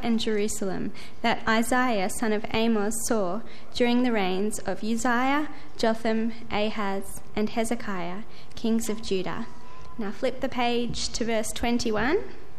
and Jerusalem that Isaiah son of Amos saw during the reigns of Uzziah, Jotham, Ahaz, and Hezekiah, kings of Judah. Now flip the page to verse 21.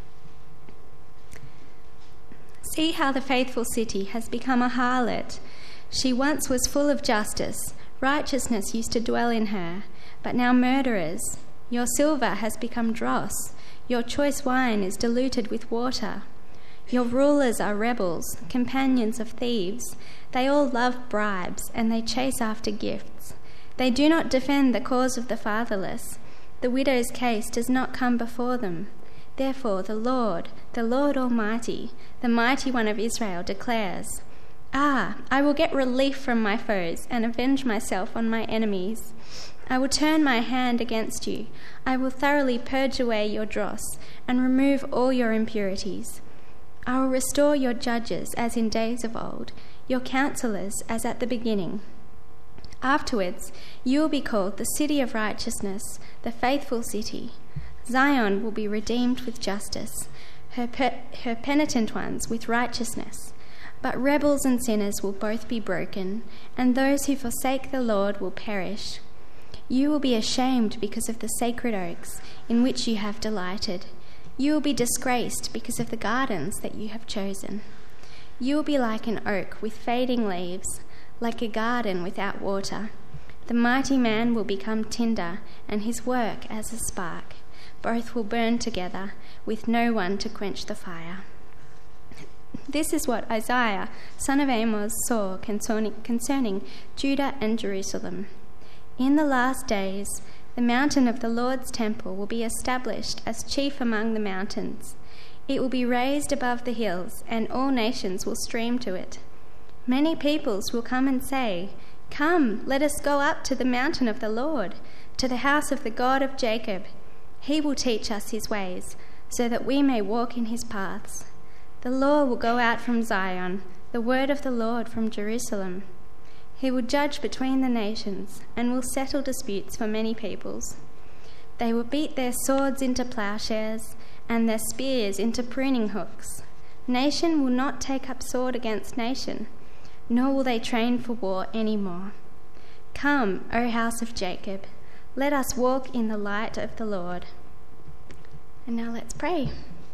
See how the faithful city has become a harlot. She once was full of justice. Righteousness used to dwell in her, but now murderers. Your silver has become dross. Your choice wine is diluted with water. Your rulers are rebels, companions of thieves. They all love bribes, and they chase after gifts. They do not defend the cause of the fatherless. The widow's case does not come before them. Therefore the Lord Almighty, the Mighty One of Israel, declares, I will get relief from my foes and avenge myself on my enemies. I will turn my hand against you. I will thoroughly purge away your dross and remove all your impurities. I will restore your judges as in days of old, your counselors as at the beginning. Afterwards, you will be called the city of righteousness, the faithful city. Zion will be redeemed with justice, her penitent ones with righteousness. But rebels and sinners will both be broken, and those who forsake the Lord will perish. You will be ashamed because of the sacred oaks in which you have delighted. You will be disgraced because of the gardens that you have chosen. You will be like an oak with fading leaves, like a garden without water. The mighty man will become tinder, and his work as a spark. Both will burn together, with no one to quench the fire. This is what Isaiah, son of Amos, saw concerning Judah and Jerusalem. In the last days, the mountain of the Lord's temple will be established as chief among the mountains. It will be raised above the hills, and all nations will stream to it. Many peoples will come and say, Come, let us go up to the mountain of the Lord, to the house of the God of Jacob. He will teach us his ways, so that we may walk in his paths. The law will go out from Zion, the word of the Lord from Jerusalem. He will judge between the nations and will settle disputes for many peoples. They will beat their swords into plowshares and their spears into pruning hooks. Nation will not take up sword against nation, nor will they train for war any more. Come, O house of Jacob, let us walk in the light of the Lord. And now let's pray.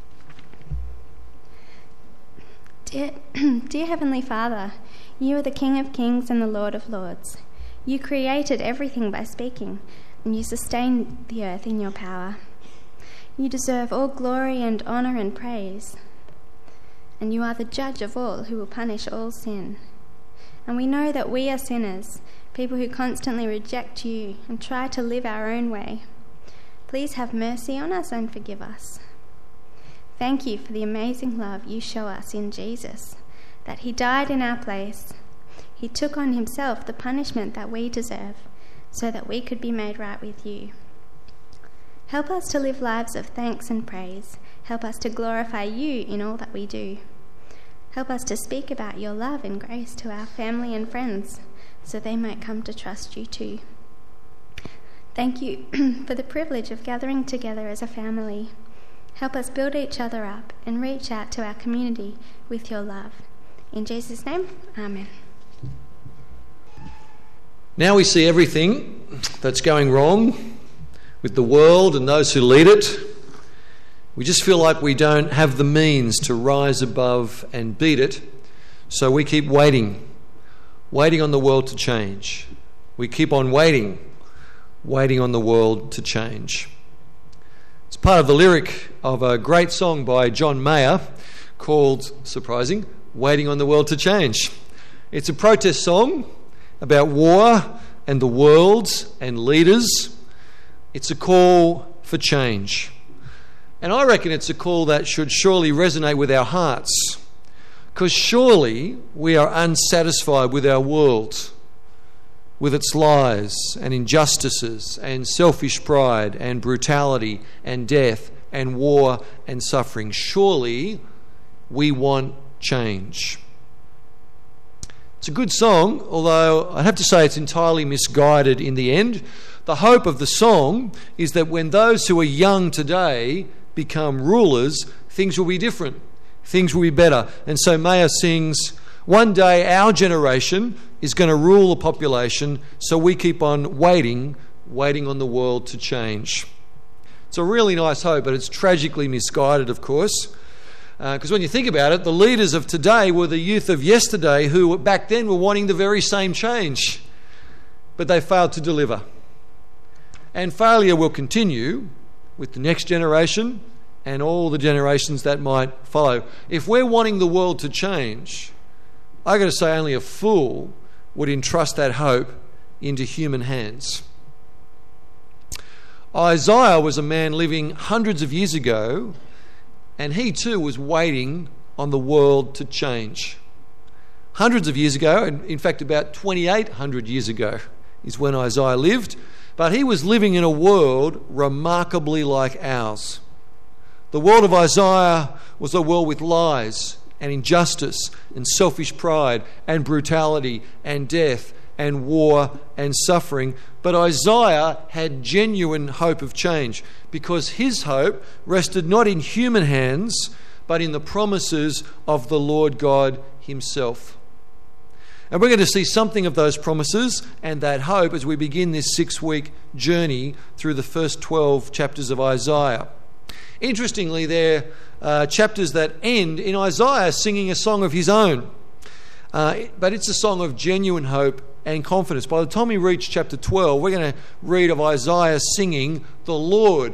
Dear Heavenly Father, you are the King of Kings and the Lord of Lords. You created everything by speaking, and you sustain the earth in your power. You deserve all glory and honour and praise. And you are the judge of all who will punish all sin. And we know that we are sinners, people who constantly reject you and try to live our own way. Please have mercy on us and forgive us. Thank you for the amazing love you show us in Jesus, that he died in our place. He took on himself the punishment that we deserve, so that we could be made right with you. Help us to live lives of thanks and praise. Help us to glorify you in all that we do. Help us to speak about your love and grace to our family and friends, so they might come to trust you too. Thank you for the privilege of gathering together as a family. Help us build each other up and reach out to our community with your love. In Jesus' name, amen. Now we see everything that's going wrong with the world and those who lead it. We just feel like we don't have the means to rise above and beat it, so we keep waiting on the world to change. We keep on waiting on the world to change. It's part of the lyric of a great song by John Mayer called, surprising, Waiting on the World to Change. It's a protest song about war and the world and leaders. It's a call for change. And I reckon it's a call that should surely resonate with our hearts, because surely we are unsatisfied with our world, with its lies and injustices and selfish pride and brutality and death and war and suffering. Surely we want change. It's a good song, although I'd have to say it's entirely misguided in the end. The hope of the song is that when those who are young today become rulers, things will be different. things will be better. And so Maya sings, one day our generation is going to rule the population, so we keep on waiting on the world to change. It's a really nice hope, but it's tragically misguided, of course. Because when you think about it, the leaders of today were the youth of yesterday who back then were wanting the very same change. But they failed to deliver. And failure will continue with the next generation and all the generations that might follow. If we're wanting the world to change, I've got to say only a fool would entrust that hope into human hands. Isaiah was a man living hundreds of years ago, and he too was waiting on the world to change. Hundreds of years ago, and in fact about 2,800 years ago is when Isaiah lived, but he was living in a world remarkably like ours. The world of Isaiah was a world with lies and injustice and selfish pride and brutality and death and war and suffering. But Isaiah had genuine hope of change because his hope rested not in human hands but in the promises of the Lord God himself. And we're going to see something of those promises and that hope as we begin this 6-week journey through the first 12 chapters of Isaiah. Interestingly, they're chapters that end in Isaiah singing a song of his own. But it's a song of genuine hope and confidence. By the time we reach chapter 12, we're going to read of Isaiah singing, the Lord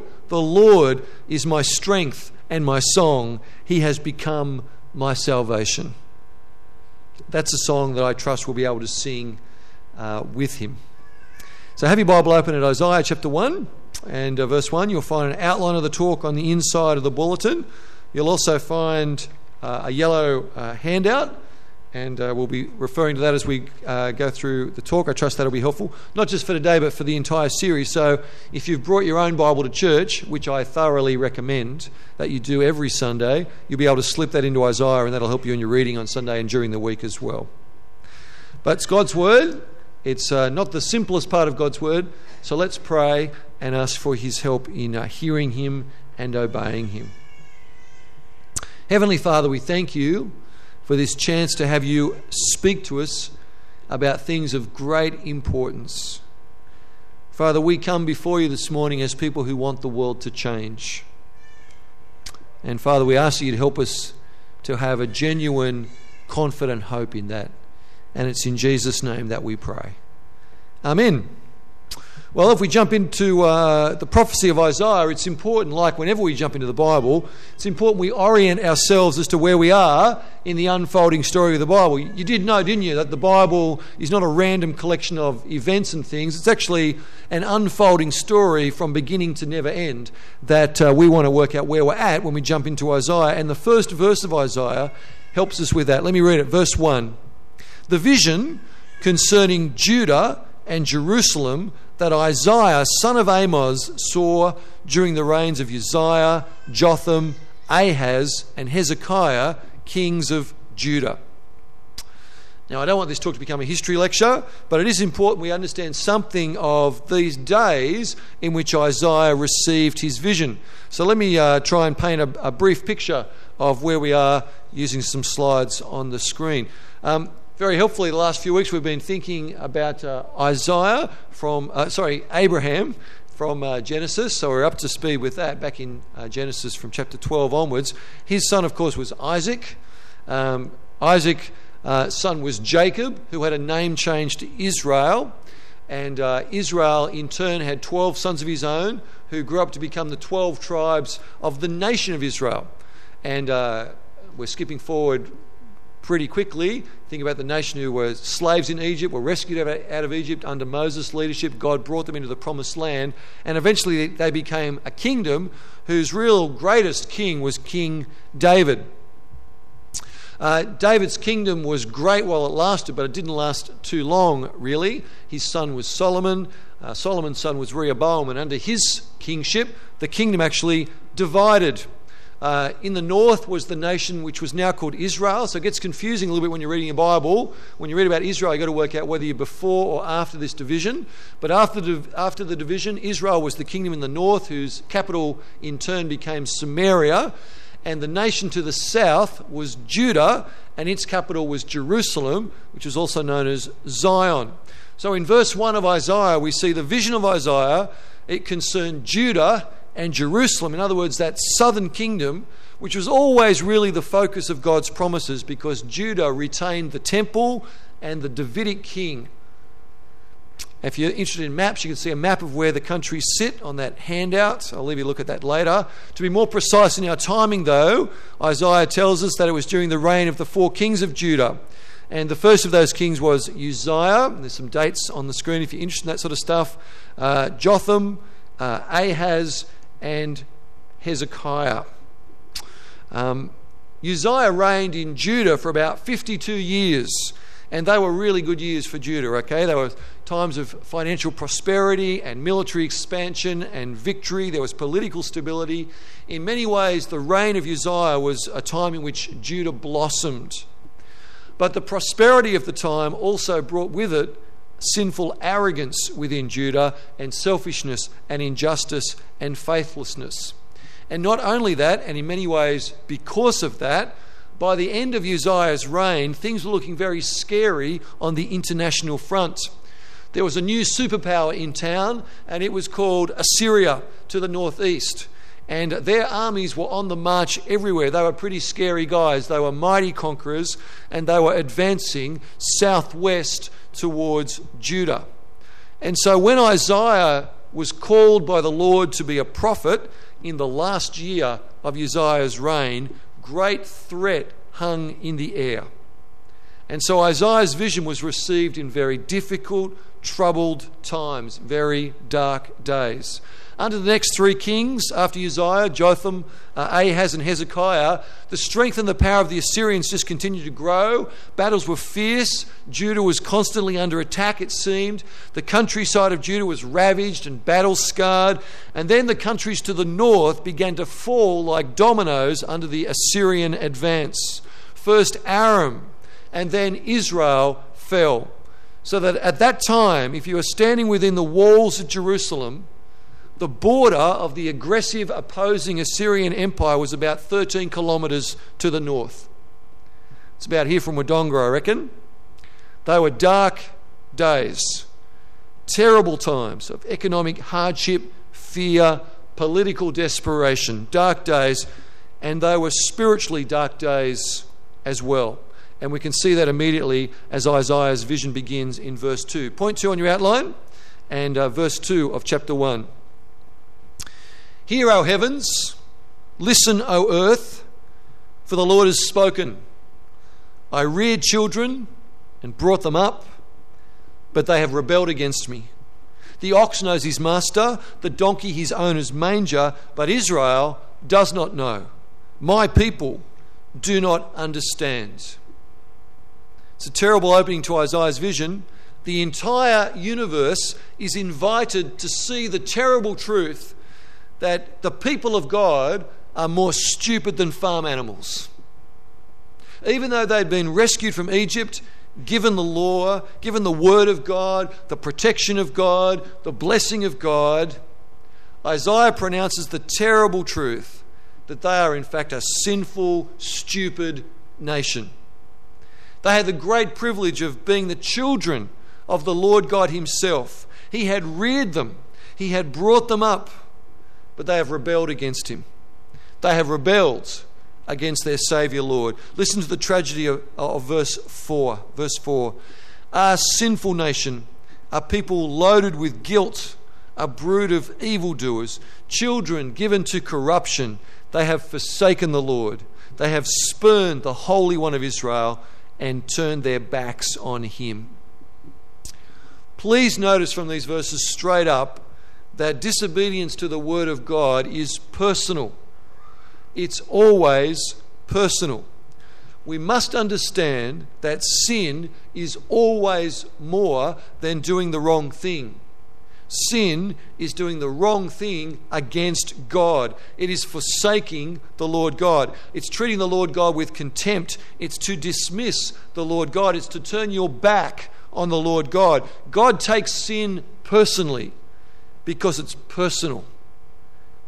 is my strength and my song. He has become my salvation. That's a song that I trust we'll be able to sing with him. So have your Bible open at Isaiah chapter 1 and verse 1. You'll find an outline of the talk on the inside of the bulletin. You'll also find a yellow handout, and we'll be referring to that as we go through the talk. I trust that'll be helpful, not just for today, but for the entire series. So if you've brought your own Bible to church, which I thoroughly recommend that you do every Sunday, you'll be able to slip that into Isaiah, and that'll help you in your reading on Sunday and during the week as well. But it's God's Word. It's not the simplest part of God's Word. So let's pray and ask for his help in hearing him and obeying him. Heavenly Father, we thank you for this chance to have you speak to us about things of great importance. Father, we come before you this morning as people who want the world to change. And Father, we ask you to help us to have a genuine, confident hope in that. And it's in Jesus' name that we pray. Amen. Well, if we jump into the prophecy of Isaiah, it's important, like whenever we jump into the Bible, it's important we orient ourselves as to where we are in the unfolding story of the Bible. You did know, didn't you, that the Bible is not a random collection of events and things. It's actually an unfolding story from beginning to never end that we want to work out where we're at when we jump into Isaiah. And the first verse of Isaiah helps us with that. Let me read it. Verse 1. The vision concerning Judah and Jerusalem that Isaiah, son of Amos, saw during the reigns of Uzziah, Jotham, Ahaz, and Hezekiah, kings of Judah. Now, I don't want this talk to become a history lecture, but it is important we understand something of these days in which Isaiah received his vision. So let me try and paint a brief picture of where we are using some slides on the screen. Very helpfully, the last few weeks we've been thinking about Abraham from Genesis. So we're up to speed with that back in Genesis from chapter 12 onwards. His son, of course, was Isaac. Isaac's son was Jacob, who had a name change to Israel. And Israel, in turn, had 12 sons of his own who grew up to become the 12 tribes of the nation of Israel. And we're skipping forward pretty quickly. Think about the nation who were slaves in Egypt, were rescued out of Egypt under Moses' leadership. God brought them into the promised land, and eventually they became a kingdom whose real greatest king was King David. David's kingdom was great while it lasted, but it didn't last too long, really. His son was Solomon. Solomon's son was Rehoboam, and under his kingship, the kingdom actually divided. In the north was the nation which was now called Israel. So it gets confusing a little bit when you're reading your Bible. When you read about Israel, you've got to work out whether you're before or after this division. But after the division, Israel was the kingdom in the north, whose capital in turn became Samaria. and the nation to the south was Judah, and its capital was Jerusalem, which is also known as Zion. So in verse 1 of Isaiah, we see the vision of Isaiah. It concerned Judah and Jerusalem. In other words, that southern kingdom, which was always really the focus of God's promises, because Judah retained the temple and the Davidic king. If you're interested in maps, you can see a map of where the countries sit on that handout. I'll leave you a look at that later. To be more precise in our timing, though, Isaiah tells us that it was during the reign of the 4 kings of Judah. And the first of those kings was Uzziah. There's some dates on the screen if you're interested in that sort of stuff. Jotham, Ahaz, and Hezekiah. Uzziah reigned in Judah for about 52 years. And they were really good years for Judah, okay? They were times of financial prosperity and military expansion and victory. There was political stability. In many ways, the reign of Uzziah was a time in which Judah blossomed. But the prosperity of the time also brought with it sinful arrogance within Judah, and selfishness and injustice and faithlessness. And not only that, and in many ways because of that, by the end of Uzziah's reign, things were looking very scary on the international front. There was a new superpower in town, and it was called Assyria to the northeast. And their armies were on the march everywhere. They were pretty scary guys. They were mighty conquerors, and they were advancing southwest towards Judah. And so when Isaiah was called by the Lord to be a prophet in the last year of Uzziah's reign, great threat hung in the air. And so Isaiah's vision was received in very difficult, troubled times, very dark days. Under the next 3 kings, after Uzziah, Jotham, Ahaz and Hezekiah, the strength and the power of the Assyrians just continued to grow. Battles were fierce. Judah was constantly under attack, it seemed. The countryside of Judah was ravaged and battle-scarred. And then the countries to the north began to fall like dominoes under the Assyrian advance. First Aram, and then Israel fell. So that at that time, if you were standing within the walls of Jerusalem, the border of the aggressive, opposing Assyrian Empire was about 13 kilometres to the north. It's about here from Wodonga, I reckon. They were dark days, terrible times of economic hardship, fear, political desperation, dark days, and they were spiritually dark days as well. And we can see that immediately as Isaiah's vision begins in verse 2. Point 2 on your outline, and verse 2 of chapter 1. Hear, O heavens, listen, O earth, for the Lord has spoken. I reared children and brought them up, but they have rebelled against me. The ox knows his master, the donkey his owner's manger, but Israel does not know. My people do not understand. It's a terrible opening to Isaiah's vision. The entire universe is invited to see the terrible truth that the people of God are more stupid than farm animals. Even though they'd been rescued from Egypt, given the law, given the word of God, the protection of God, the blessing of God, Isaiah pronounces the terrible truth that they are in fact a sinful, stupid nation. They had the great privilege of being the children of the Lord God himself. He had reared them. He had brought them up. But they have rebelled against him. They have rebelled against their Saviour Lord. Listen to the tragedy of verse 4. Verse 4. A sinful nation, a people loaded with guilt, a brood of evildoers, children given to corruption. They have forsaken the Lord. They have spurned the Holy One of Israel and turned their backs on him. Please notice from these verses straight up that disobedience to the word of God is personal. It's always personal. We must understand that sin is always more than doing the wrong thing. Sin is doing the wrong thing against God. It is forsaking the Lord God. It's treating the Lord God with contempt. It's to dismiss the Lord God. It's to turn your back on the Lord God. God takes sin personally, because it's personal.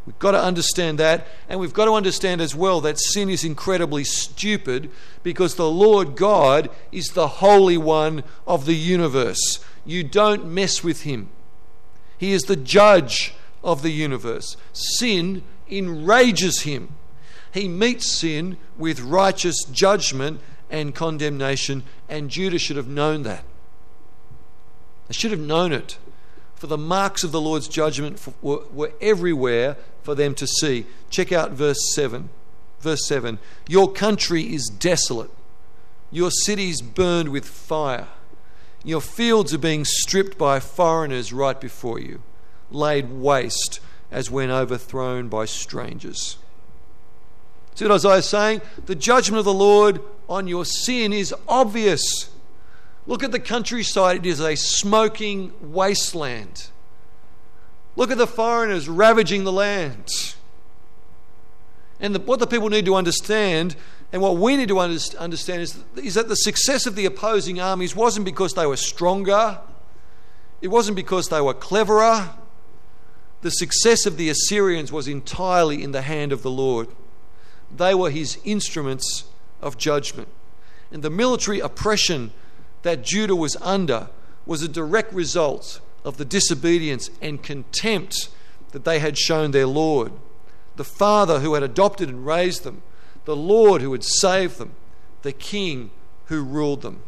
We've got to understand that, and we've got to understand as well that sin is incredibly stupid because the Lord God is the Holy One of the universe. You don't mess with him. He is the judge of the universe. Sin enrages him. He meets sin with righteous judgment and condemnation, and Judah should have known that. They should have known it. For the marks of the Lord's judgment were everywhere for them to see. Check out verse 7. Verse 7. Your country is desolate. Your cities burned with fire. Your fields are being stripped by foreigners right before you, laid waste as when overthrown by strangers. See what Isaiah is saying? The judgment of the Lord on your sin is obvious. Look at the countryside. It is a smoking wasteland. Look at the foreigners ravaging the land. And what the people need to understand, and what we need to understand is that the success of the opposing armies wasn't because they were stronger. It wasn't because they were cleverer. The success of the Assyrians was entirely in the hand of the Lord. They were his instruments of judgment. And the military oppression that Judah was under was a direct result of the disobedience and contempt that they had shown their Lord, the Father who had adopted and raised them, the Lord who had saved them, the King who ruled them.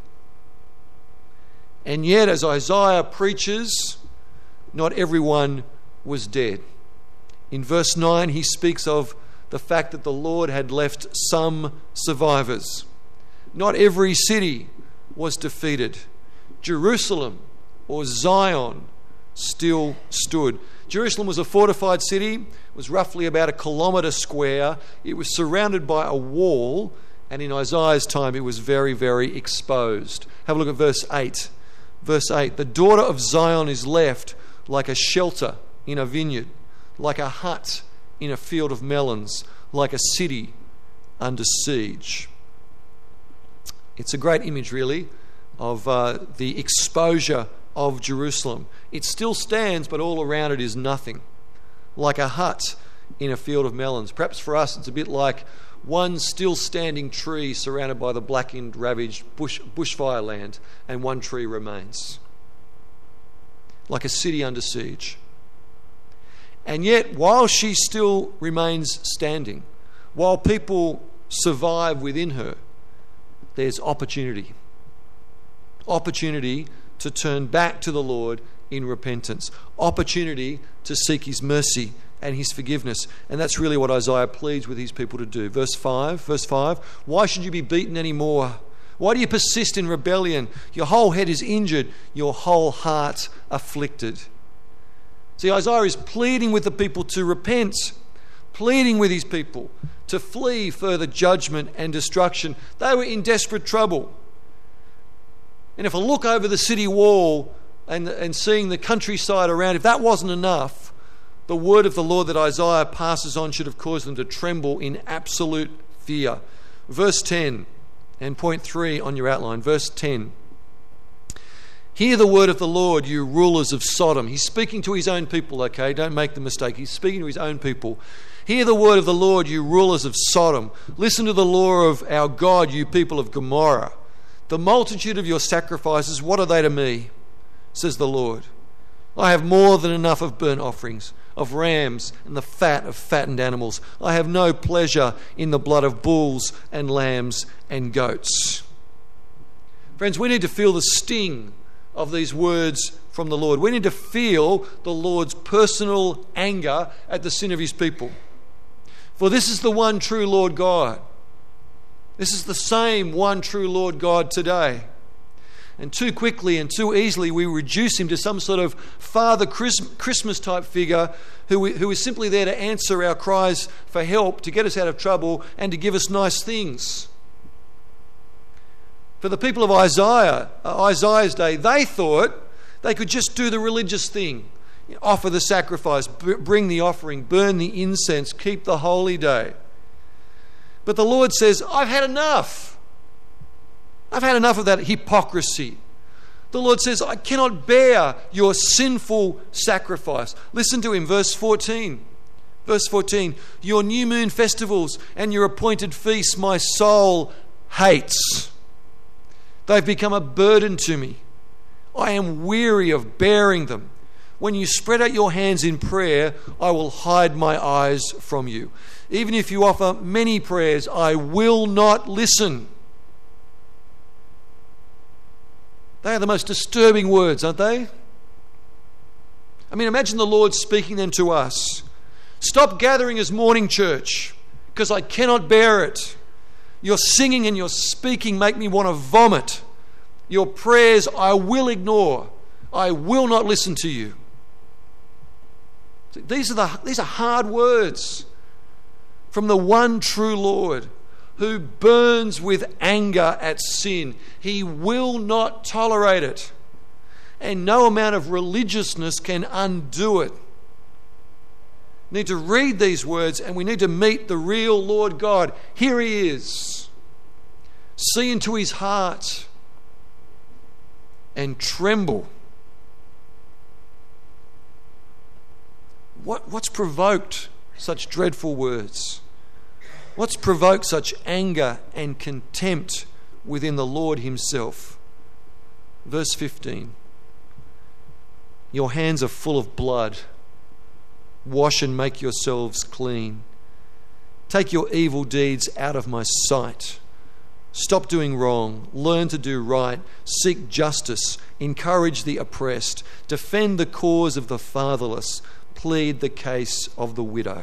And yet, as Isaiah preaches, not everyone was dead. In verse 9, he speaks of the fact that the Lord had left some survivors. Not every city was defeated. Jerusalem, or Zion, still stood. Jerusalem was a fortified city. It was roughly about 1 kilometre square. It was surrounded by a wall, and in Isaiah's time it was very, very exposed. Have a look at verse 8. Verse 8, the daughter of Zion is left like a shelter in a vineyard, like a hut in a field of melons, like a city under siege. It's a great image, really, of the exposure of Jerusalem. It still stands, but all around it is nothing. Like a hut in a field of melons. Perhaps for us it's a bit like one still standing tree surrounded by the blackened, ravaged bushfire land, and one tree remains. Like a city under siege. And yet, while she still remains standing, while people survive within her, there's opportunity. Opportunity to turn back to the Lord in repentance. Opportunity to seek his mercy and his forgiveness. And that's really what Isaiah pleads with his people to do. Verse 5. Why should you be beaten anymore? Why do you persist in rebellion? Your whole head is injured, your whole heart afflicted. See, Isaiah is pleading with the people to repent, pleading with his people to flee further judgment and destruction. They were in desperate trouble. And if I look over the city wall and seeing the countryside around, if that wasn't enough, the word of the Lord that Isaiah passes on should have caused them to tremble in absolute fear. Verse 10 and point 3 on your outline. Verse 10. Hear the word of the Lord, you rulers of Sodom. He's speaking to his own people, okay? Don't make the mistake. He's speaking to his own people. Hear the word of the Lord, you rulers of Sodom. Listen to the law of our God, you people of Gomorrah. The multitude of your sacrifices, what are they to me? Says the Lord. I have more than enough of burnt offerings, of rams and the fat of fattened animals. I have no pleasure in the blood of bulls and lambs and goats. Friends, we need to feel the sting of these words from the Lord. We need to feel the Lord's personal anger at the sin of his people. For this is the one true Lord God. This is the same one true Lord God today. And too quickly and too easily we reduce him to some sort of Father Christmas type figure who is simply there to answer our cries for help, to get us out of trouble and to give us nice things. For the people of Isaiah's day, they thought they could just do the religious thing. Offer the sacrifice, bring the offering, burn the incense, keep the holy day. But the Lord says, I've had enough. I've had enough of that hypocrisy. The Lord says, I cannot bear your sinful sacrifice. Listen to him, verse 14. Verse 14, your new moon festivals and your appointed feasts my soul hates. They've become a burden to me. I am weary of bearing them. When you spread out your hands in prayer, I will hide my eyes from you. Even if you offer many prayers, I will not listen. They are the most disturbing words, aren't they? I mean, imagine the Lord speaking them to us. Stop gathering as morning church, because I cannot bear it. Your singing and your speaking make me want to vomit. Your prayers I will ignore. I will not listen to you. These are hard words from the one true Lord who burns with anger at sin. He will not tolerate it. And no amount of religiousness can undo it. We need to read these words and we need to meet the real Lord God. Here he is. See into his heart and tremble. What's provoked such dreadful words? What's provoked such anger and contempt within the Lord himself? Verse 15. Your hands are full of blood. Wash and make yourselves clean. Take your evil deeds out of my sight. Stop doing wrong. Learn to do right. Seek justice. Encourage the oppressed. Defend the cause of the fatherless. Plead the case of the widow.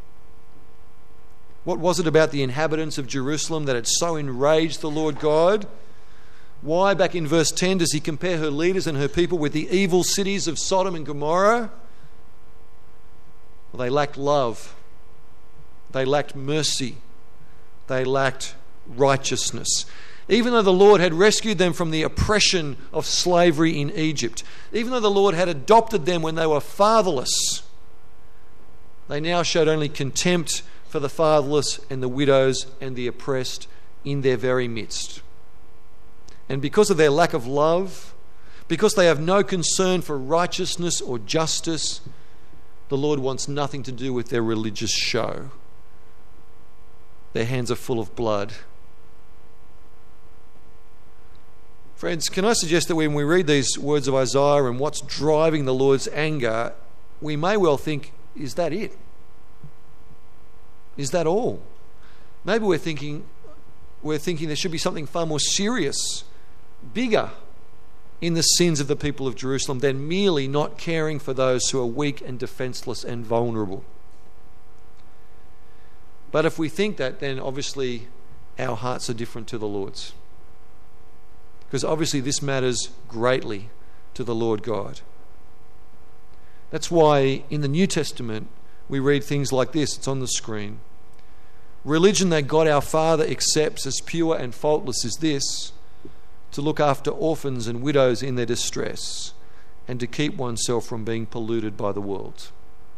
What was it about the inhabitants of Jerusalem that had so enraged the Lord God? Why, back in verse 10, does he compare her leaders and her people with the evil cities of Sodom and Gomorrah? Well, they lacked love. They lacked mercy. They lacked righteousness. Even though the Lord had rescued them from the oppression of slavery in Egypt, even though the Lord had adopted them when they were fatherless, they now showed only contempt for the fatherless and the widows and the oppressed in their very midst. And because of their lack of love, because they have no concern for righteousness or justice, the Lord wants nothing to do with their religious show. Their hands are full of blood. Friends, can I suggest that when we read these words of Isaiah and what's driving the Lord's anger, we may well think, is that it? Is that all? Maybe we're thinking there should be something far more serious, bigger in the sins of the people of Jerusalem than merely not caring for those who are weak and defenseless and vulnerable. But if we think that, then obviously our hearts are different to the Lord's. Because obviously this matters greatly to the Lord God. That's why in the New Testament we read things like this. It's on the screen. Religion that God our Father accepts as pure and faultless is this: to look after orphans and widows in their distress and to keep oneself from being polluted by the world.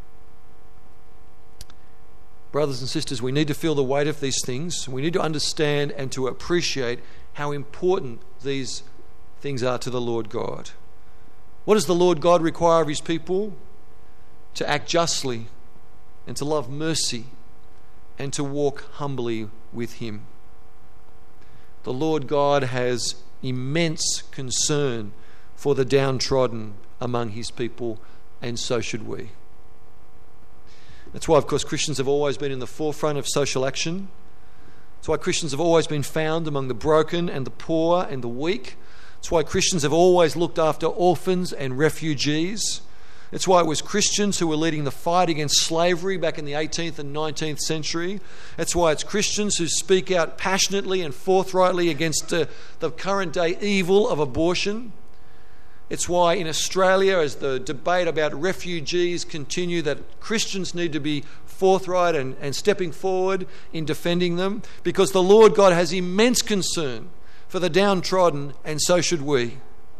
Brothers and sisters, we need to feel the weight of these things. We need to understand and to appreciate how important these things are to the Lord God. What does the Lord God require of his people? To act justly and to love mercy and to walk humbly with him. The Lord God has immense concern for the downtrodden among his people, and so should we. That's why, of course, Christians have always been in the forefront of social action. That's why Christians have always been found among the broken and the poor and the weak. That's why Christians have always looked after orphans and refugees. It's why it was Christians who were leading the fight against slavery back in the 18th and 19th century. That's why it's Christians who speak out passionately and forthrightly against the current day evil of abortion. It's why in Australia, as the debate about refugees continue, that Christians need to be forthright and stepping forward in defending them, because the Lord God has immense concern for the downtrodden, and so should we.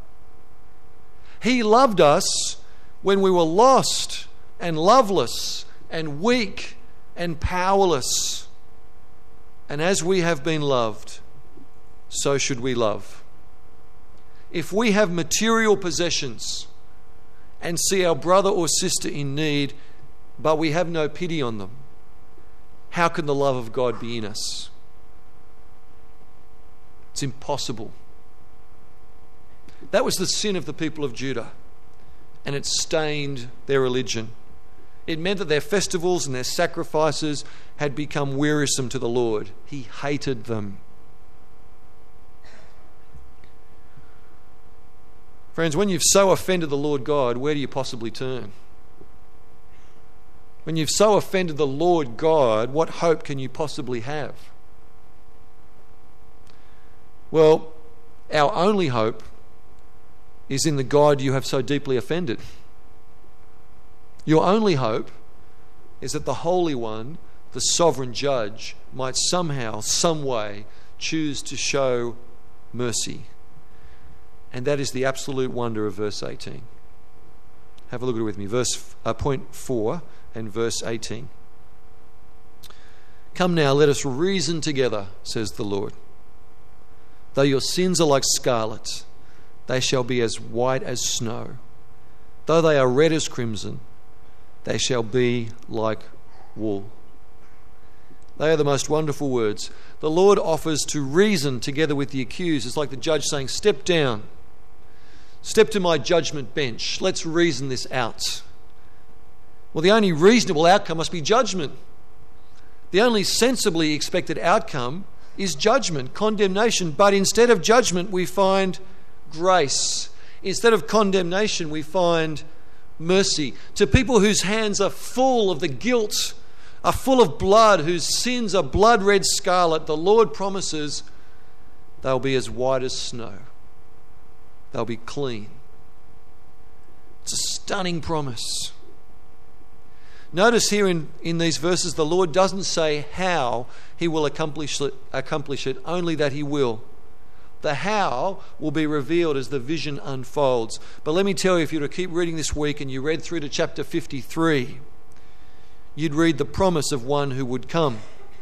He loved us when we were lost and loveless and weak and powerless. And as we have been loved, so should we love. If we have material possessions and see our brother or sister in need, but we have no pity on them, how can the love of God be in us? It's impossible. That was the sin of the people of Judah, and it stained their religion. It meant that their festivals and their sacrifices had become wearisome to the Lord. He hated them. Friends, when you've so offended the Lord God, where do you possibly turn? When you've so offended the Lord God, what hope can you possibly have? Well, our only hope is in the God you have so deeply offended. Your only hope is that the Holy One, the sovereign judge, might somehow, some way, choose to show mercy. And that is the absolute wonder of verse 18. Have a look at it with me. Point 4 and verse 18. Come now, let us reason together, says the Lord. Though your sins are like scarlet, they shall be as white as snow. Though they are red as crimson, they shall be like wool. They are the most wonderful words. The Lord offers to reason together with the accused. It's like the judge saying, step down. Step to my judgment bench. Let's reason this out. Well, the only reasonable outcome must be judgment. The only sensibly expected outcome is judgment, condemnation. But instead of judgment, we find grace. Instead of condemnation, we find mercy. To people whose hands are full of the guilt, are full of blood, whose sins are blood red scarlet, the Lord promises they'll be as white as snow. They'll be clean. It's a stunning promise. Notice here in these verses, the Lord doesn't say how he will accomplish it, only that he will. The how will be revealed as the vision unfolds. But let me tell you, if you were to keep reading this week and you read through to chapter 53, you'd read the promise of one who would come.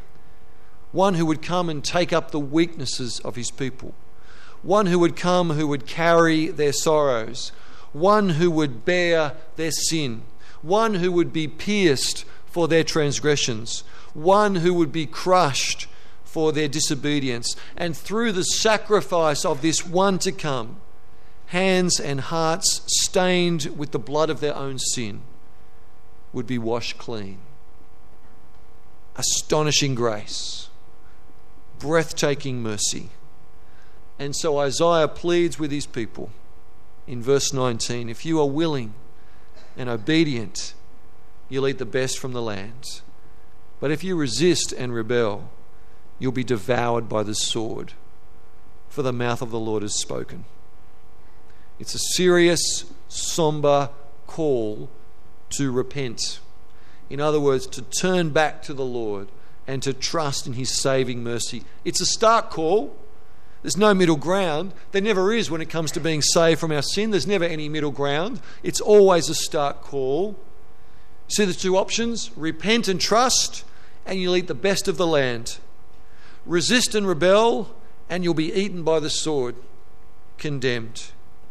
One who would come and take up the weaknesses of his people. One who would come who would carry their sorrows. One who would bear their sin. One who would be pierced for their transgressions. One who would be crushed for their disobedience. And through the sacrifice of this one to come, hands and hearts stained with the blood of their own sin would be washed clean. Astonishing grace. Breathtaking mercy. And so Isaiah pleads with his people in verse 19, if you are willing and obedient, you'll eat the best from the land. But if you resist and rebel, you'll be devoured by the sword, for the mouth of the Lord has spoken. It's a serious, somber call to repent. In other words, to turn back to the Lord and to trust in his saving mercy. It's a stark call. There's no middle ground. There never is when it comes to being saved from our sin. There's never any middle ground. It's always a stark call. See the two options? Repent and trust, and you'll eat the best of the land. Resist and rebel, and you'll be eaten by the sword, condemned.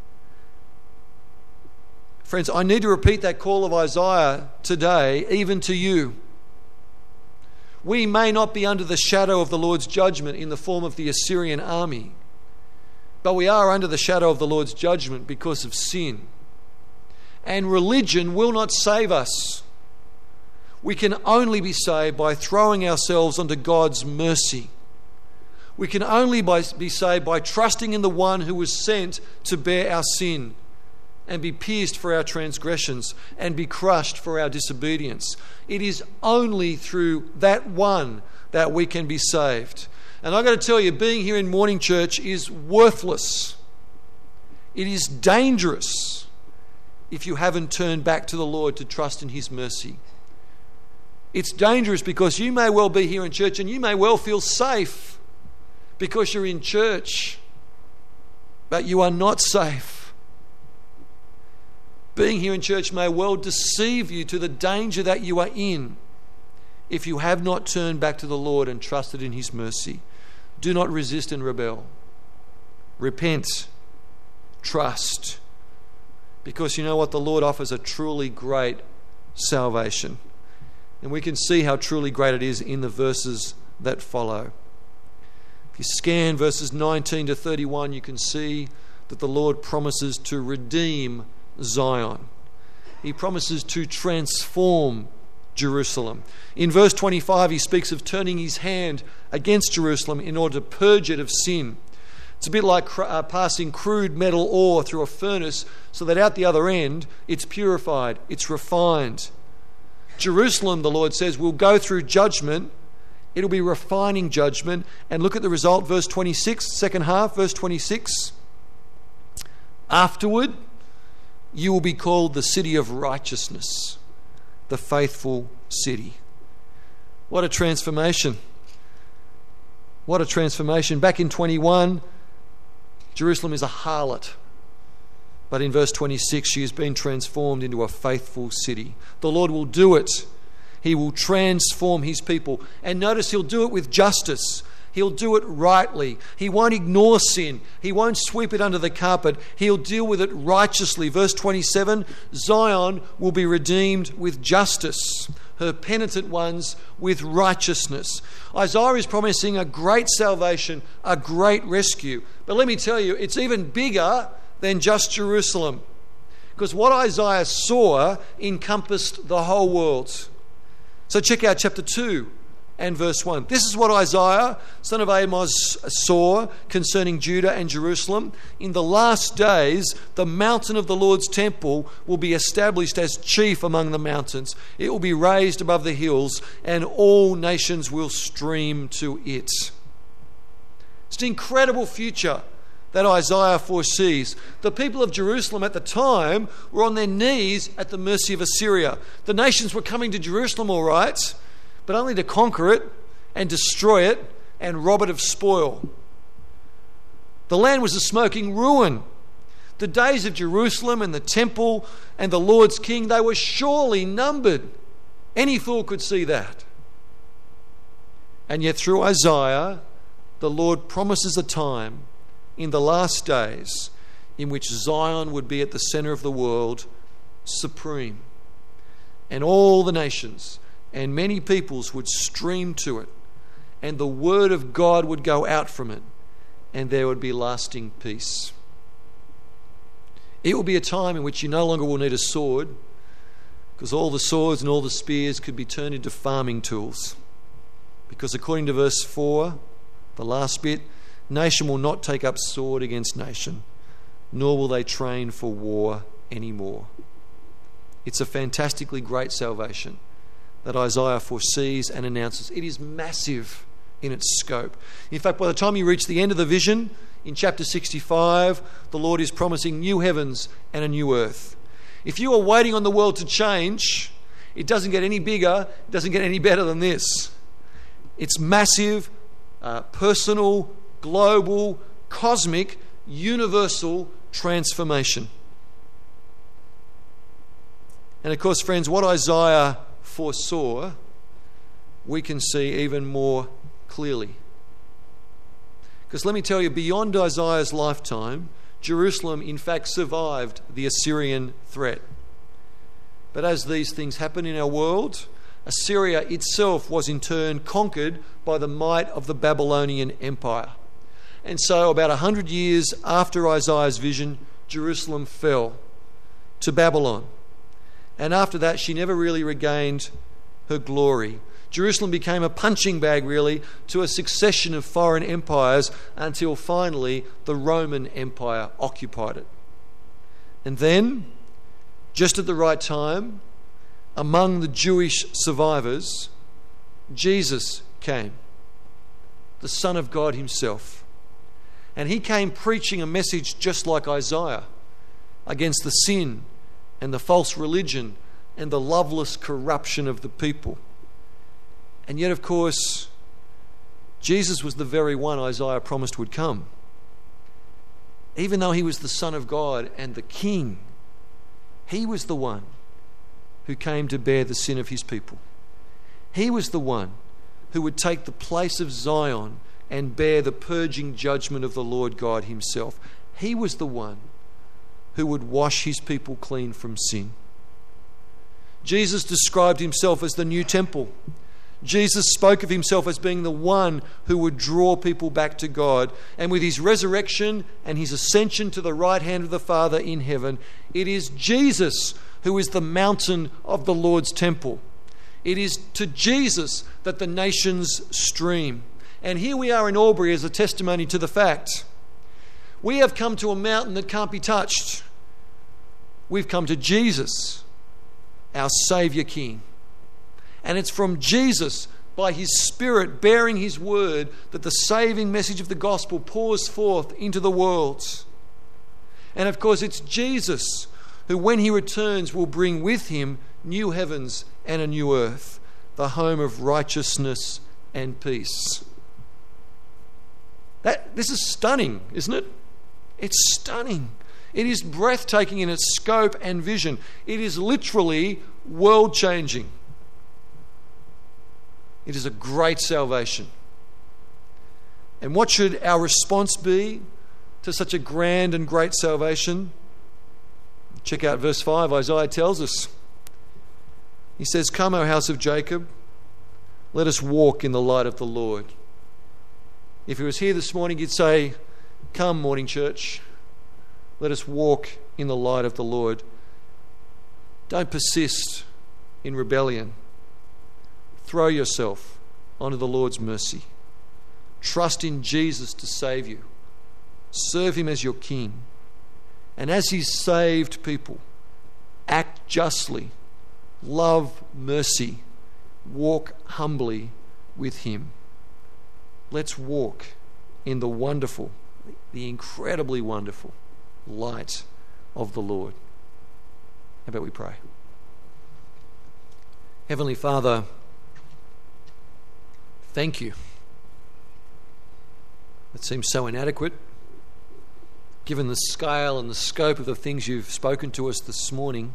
Friends, I need to repeat that call of Isaiah today, even to you. We may not be under the shadow of the Lord's judgment in the form of the Assyrian army, but we are under the shadow of the Lord's judgment because of sin. And religion will not save us. We can only be saved by throwing ourselves onto God's mercy. We can only be saved by trusting in the one who was sent to bear our sin and be pierced for our transgressions and be crushed for our disobedience. It is only through that one that we can be saved. And I've got to tell you, being here in Morning Church is worthless. It is dangerous if you haven't turned back to the Lord to trust in his mercy. It's dangerous because you may well be here in church and you may well feel safe because you're in church, but you are not safe. Being here in church may well deceive you to the danger that you are in if you have not turned back to the Lord and trusted in his mercy. Do not resist and rebel. Repent. Trust. Because you know what? The Lord offers a truly great salvation. And we can see how truly great it is in the verses that follow. If you scan verses 19 to 31, you can see that the Lord promises to redeem Zion. He promises to transform Jerusalem. In verse 25, he speaks of turning his hand against Jerusalem in order to purge it of sin. It's a bit like passing crude metal ore through a furnace so that out the other end it's purified, it's refined. Jerusalem, the Lord says, will go through judgment. It'll be refining judgment. And look at the result, verse 26, second half, verse 26. Afterward, you will be called the city of righteousness, the faithful city. What a transformation. What a transformation. Back in 21, Jerusalem is a harlot. But in verse 26, she has been transformed into a faithful city. The Lord will do it. He will transform his people. And notice he'll do it with justice. He'll do it rightly. He won't ignore sin. He won't sweep it under the carpet. He'll deal with it righteously. Verse 27, Zion will be redeemed with justice, her penitent ones with righteousness. Isaiah is promising a great salvation, a great rescue. But let me tell you, it's even bigger than just Jerusalem. Because what Isaiah saw encompassed the whole world. So check out chapter 2 and verse 1. This is what Isaiah, son of Amos, saw concerning Judah and Jerusalem. In the last days, the mountain of the Lord's temple will be established as chief among the mountains. It will be raised above the hills, and all nations will stream to it. It's an incredible future that Isaiah foresees. The people of Jerusalem at the time were on their knees at the mercy of Assyria. The nations were coming to Jerusalem, all right, but only to conquer it and destroy it and rob it of spoil. The land was a smoking ruin. The days of Jerusalem and the temple and the Lord's king, they were surely numbered. Any fool could see that. And yet through Isaiah, the Lord promises a time in the last days in which Zion would be at the center of the world, supreme. And all the nations and many peoples would stream to it. And the word of God would go out from it. And there would be lasting peace. It will be a time in which you no longer will need a sword, because all the swords and all the spears could be turned into farming tools. Because according to verse 4, the last bit, nation will not take up sword against nation, nor will they train for war anymore. It's a fantastically great salvation that Isaiah foresees and announces. It is massive in its scope. In fact, by the time you reach the end of the vision, in chapter 65, the Lord is promising new heavens and a new earth. If you are waiting on the world to change, it doesn't get any bigger, it doesn't get any better than this. It's massive, personal, global, cosmic, universal transformation. And of course, friends, what Isaiah foresaw, we can see even more clearly. Because let me tell you, beyond Isaiah's lifetime, Jerusalem in fact survived the Assyrian threat. But as these things happen in our world, Assyria itself was in turn conquered by the might of the Babylonian Empire. And so about 100 years after Isaiah's vision, Jerusalem fell to Babylon. And after that, she never really regained her glory. Jerusalem became a punching bag, really, to a succession of foreign empires until finally the Roman Empire occupied it. And then, just at the right time, among the Jewish survivors, Jesus came, the Son of God himself. And he came preaching a message just like Isaiah against the sin and the false religion and the loveless corruption of the people. And yet, of course, Jesus was the very one Isaiah promised would come. Even though he was the Son of God and the King, he was the one who came to bear the sin of his people. He was the one who would take the place of Zion and bear the purging judgment of the Lord God himself. He was the one who would wash his people clean from sin. Jesus described himself as the new temple. Jesus spoke of himself as being the one who would draw people back to God. And with his resurrection and his ascension to the right hand of the Father in heaven, it is Jesus who is the mountain of the Lord's temple. It is to Jesus that the nations stream. And here we are in Albury as a testimony to the fact. We have come to a mountain that can't be touched. We've come to Jesus, our Saviour King. And it's from Jesus, by his Spirit bearing his word, that the saving message of the gospel pours forth into the world. And of course, it's Jesus who, when he returns, will bring with him new heavens and a new earth, the home of righteousness and peace. This is stunning, isn't it? It's stunning. It is breathtaking in its scope and vision. It is literally world-changing. It is a great salvation. And what should our response be to such a grand and great salvation? Check out verse 5. Isaiah tells us. He says, "Come, O house of Jacob, let us walk in the light of the Lord." If he was here this morning, he'd say, "Come, morning church, let us walk in the light of the Lord." Don't persist in rebellion. Throw yourself onto the Lord's mercy. Trust in Jesus to save you. Serve him as your King. And as he's saved people, act justly, love mercy, walk humbly with him. Let's walk in the wonderful, the incredibly wonderful light of the Lord. How about we pray? Heavenly Father, thank you. It seems so inadequate, given the scale and the scope of the things you've spoken to us this morning.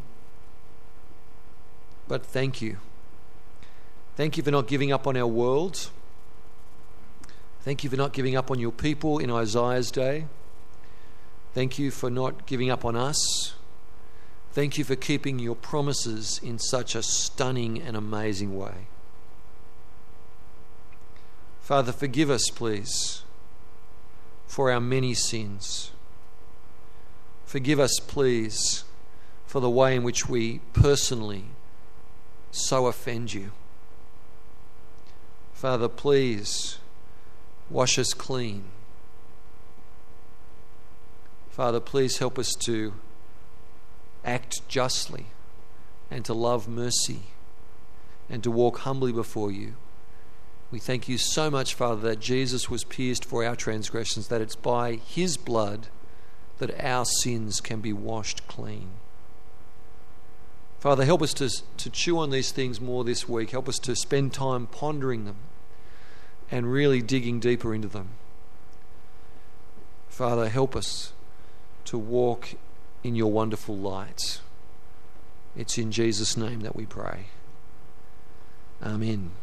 But thank you. Thank you for not giving up on our world. Thank you for not giving up on your people in Isaiah's day. Thank you for not giving up on us. Thank you for keeping your promises in such a stunning and amazing way. Father, forgive us, please, for our many sins. Forgive us, please, for the way in which we personally so offend you. Father, please wash us clean. Father, please help us to act justly and to love mercy and to walk humbly before you. We thank you so much, Father, that Jesus was pierced for our transgressions, that it's by his blood that our sins can be washed clean. Father, help us to chew on these things more this week. Help us to spend time pondering them and really digging deeper into them. Father, help us to walk in your wonderful light. It's in Jesus' name that we pray. Amen.